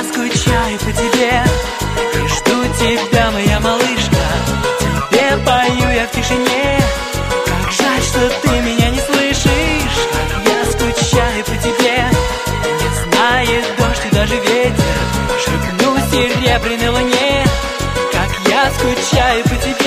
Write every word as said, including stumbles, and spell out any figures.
я скучаю по тебе и жду тебя, моя малышка. Тебе пою я в тишине. Как жаль, что ты меня не слышишь. Как я скучаю по тебе. Не знает дождь и даже ветер. Шепну серебряной луне. Как я скучаю по тебе.